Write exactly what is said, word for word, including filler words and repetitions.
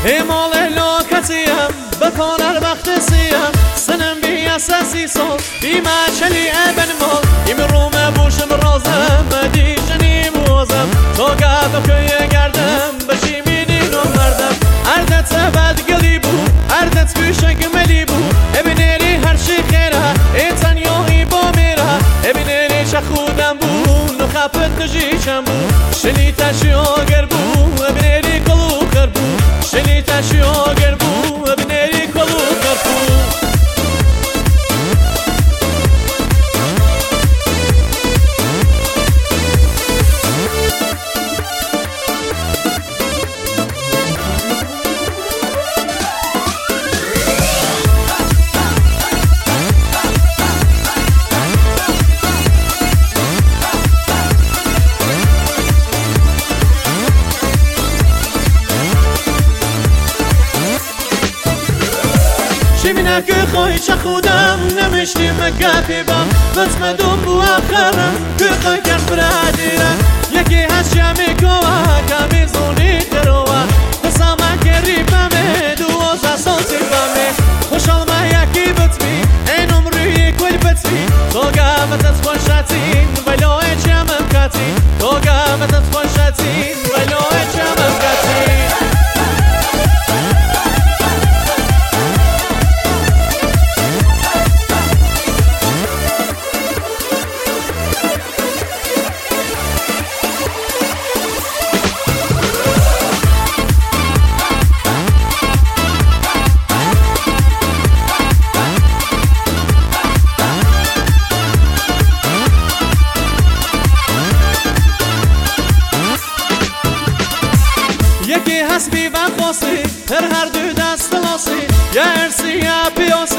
مال لاکتیم بکنر وقت سیم سنم بی اساسی سال بی مچلی ابن مال یم روم بوشم رازم بدی جنی موزم تو گاب که گردم بشی مینین و مردم اردت بد گلی بو اردت بیشک ملی بو ابنیری هر شی خیره ایتن یوهی با میره ابنیری شخودم بو نخافت نجیشم بو شلی تشی آگر بو ابنیری کلو کر بو شلی تشی آگر بو ابنیری کلو کر بو شمینه که خواهی چه خودم نمیشتی مگفی بام بسمدون بو آخرم که خواهی کرد برادیرم یکی هست جمعی کوه کمی زونی تروه بسامن که ریبمه دو از سانسی بامه خوشحال ما یکی بطمی این عمری کل بطمی تو قامت از خوشتین ولای چمم کتین تو قامت از خوشتین ولای چمم کتین یکی هست بی وفاسی هر هر دو دست لاسی یا ارسی یا پیاسی